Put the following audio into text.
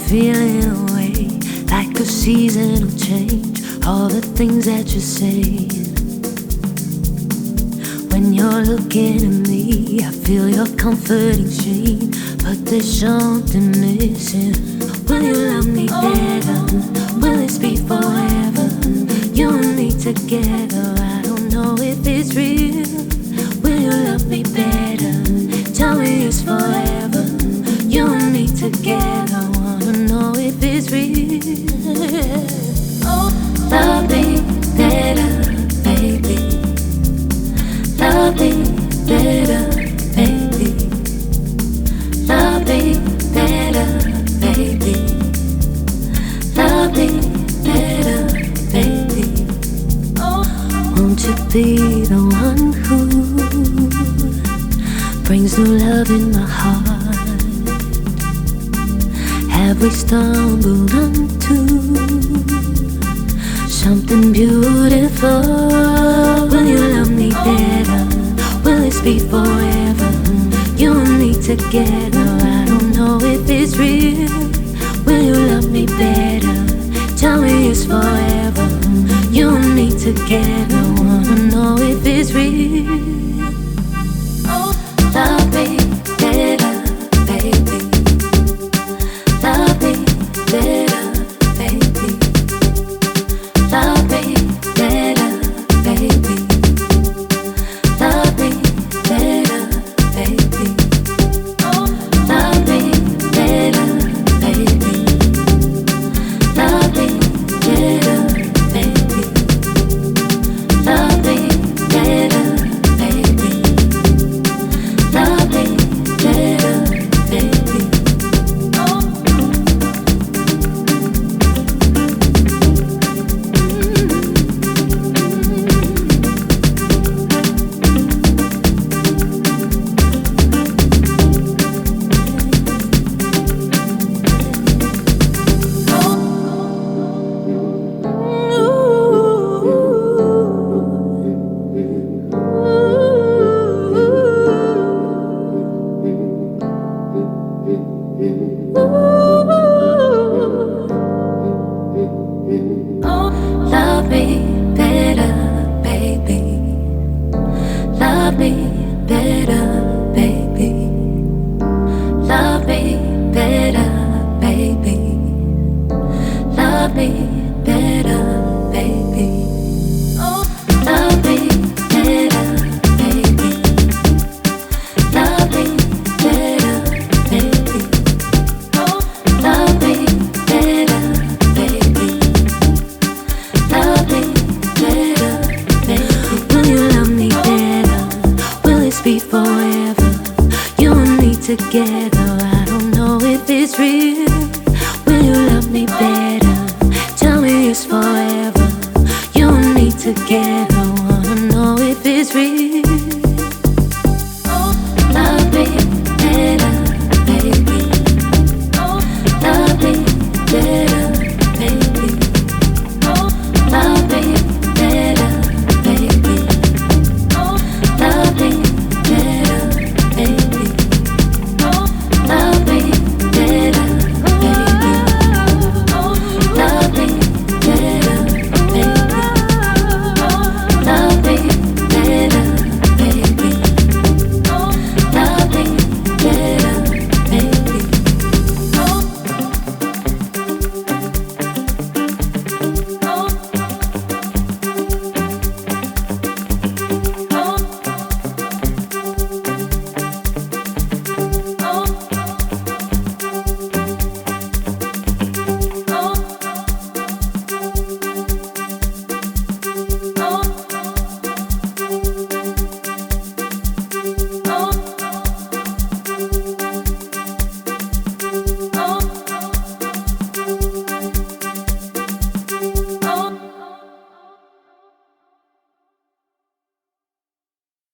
feeling away, like a seasonal change. All the things that you say. When you're looking at me, I feel your comforting sheen, but there's something missing. Will you love me better? Will this be forever? You and me together, I don't know if it's real. Will you love me better? Tell me it's forever. You and me together, wanna know if it's real. Oh, love me better, baby. Love me better, baby. Love me better, baby. Love me better, baby. Oh, won't you be the one who brings new love in my heart? Have we stumbled onto something beautiful? Will you love me better? Will this be forever? You and me together, I don't know if it's real. Will you love me better? Tell me it's forever. You and me together, wanna know if it's real. Oh, love me better, baby. Love me better, baby. Love me better, baby. Love me better, baby. Oh, love me better, baby. Love me better, baby. Love me better, baby. Love me better, baby. Oh. Love me better, baby. Love me better, baby. Love me better, baby. Love me better, baby. Oh, love me better, baby. Love me better, baby. Oh, love me better, baby. Love me better, baby. Will you love me better? Will this be forever? You and me together, I don't know if it's real. Will you love me better? Tell me it's forever. You and me together, wanna know if it's real.